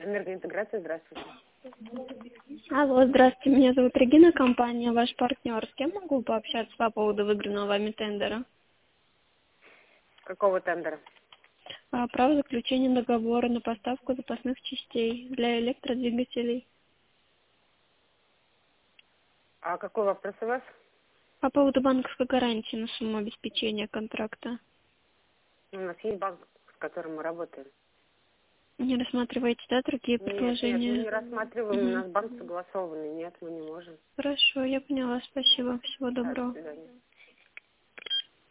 Энергоинтеграция, здравствуйте. Алло, здравствуйте, меня зовут Регина, компания «Ваш партнер». С кем могу пообщаться по поводу выигранного вами тендера? Какого тендера? Право заключения договора на поставку запасных частей для электродвигателей. А какой вопрос у вас? По поводу банковской гарантии на сумму обеспечения контракта. У нас есть банк, с которым мы работаем. Не рассматриваете, да, другие Нет, мы предложения? не рассматриваем, у нас банк согласованный. Нет, мы не можем. Хорошо, я поняла, спасибо, всего Да, до доброго. свидания.